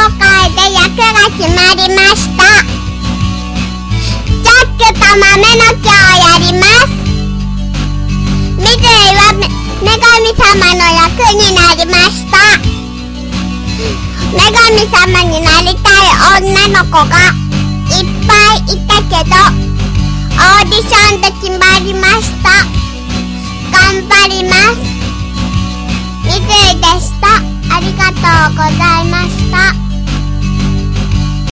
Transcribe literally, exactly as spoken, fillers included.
会で役が決まりました。ジャックと豆の木をやります。ミズイは女神様の役になりました。女神様になりたい女の子がいっぱいいたけど、オーディションで決まりま